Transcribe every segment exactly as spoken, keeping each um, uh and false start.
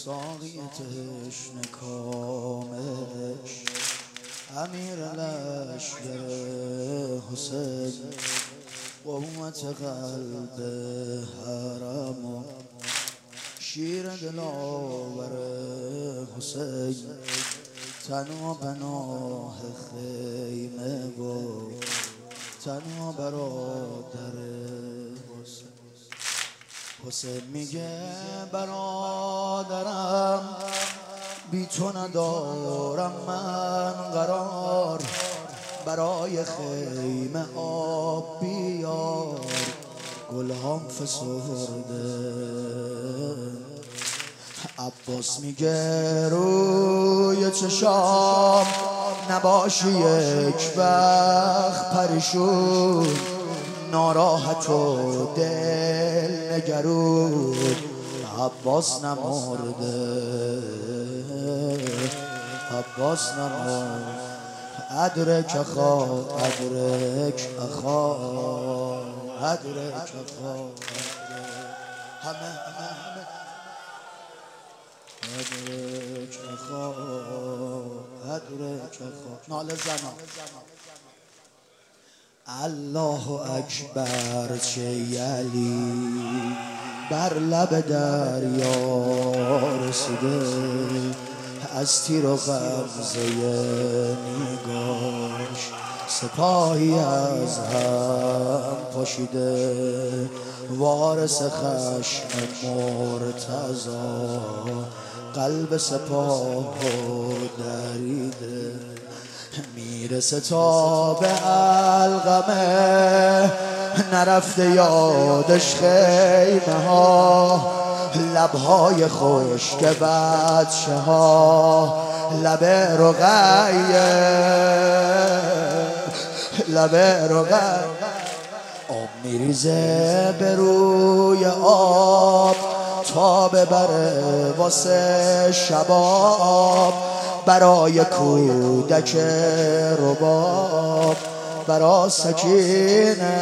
ساقی تشنه کامش امیر لشگر حسین قوت قلب حرم و شیر دلاور حسین تنها پناه خیمه و تنها برادر حسین. حسین میگه برادرم بی تو ندارم من قرار، برای خیمه آب بیار گلهام فسرده. عباس میگه روی چشام نباشی یک وقت پریشون، ناراحت و دل نگرون. عباس نمرده، عباس نمرده. ادرک اخا ادرک اخا ادرک اخا همه همه همه ادرک اخا ادرک اخا. ناله زنا الله اکبر چه یلی بر لب دریا رسیده، از تیر و غمزه نگاش سپاهی از هم پاشیده. وارث خشم مرتضی قلب سپاه دریده. میرسه تا به علقمه نرفته یادش خیمه ها، لبهای خشک بچه ها لب رقیه لب رقیه. آب میریزه به روی آب تا ببره واسه شباب، برای کودک رباب برا سکینه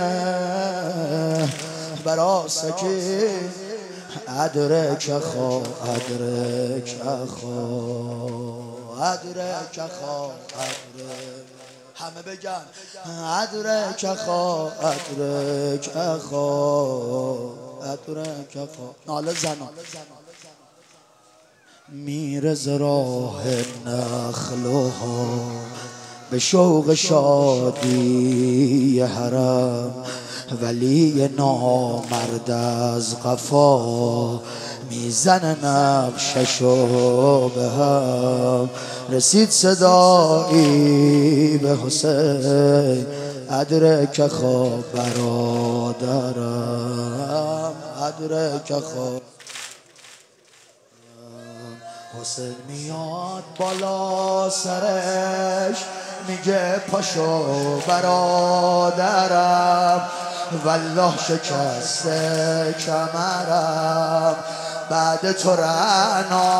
برا سکینه. ادرک اخا ادرک اخا ادرک اخا ادرک. همه بگن ادرک اخا ادرک اخا ادرک اخا. ناله زنا میره ز راه نخلوها به شوق شادی حرم، ولی نامرد از قفا میزنه نقششو به هم. رسید صدایی به حسین ادرک اخا برادرم ادرک اخا. حسین میاد بالا سرش میگه پاشو برادرم، والله شکسته کمرم بعد تو رعنا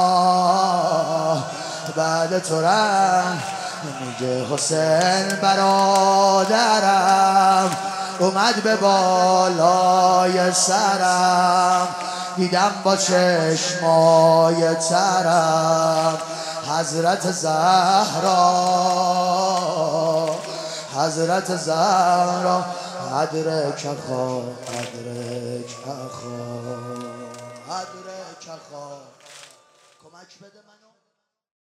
بعد تو رعنا. میگه حسین برادرم اومد به بالای سرم، دیدم با چشمای ترم حضرت زهرا حضرت زهرا. ادرک اخا ادرک اخا ادرک اخا. کمک بده منو.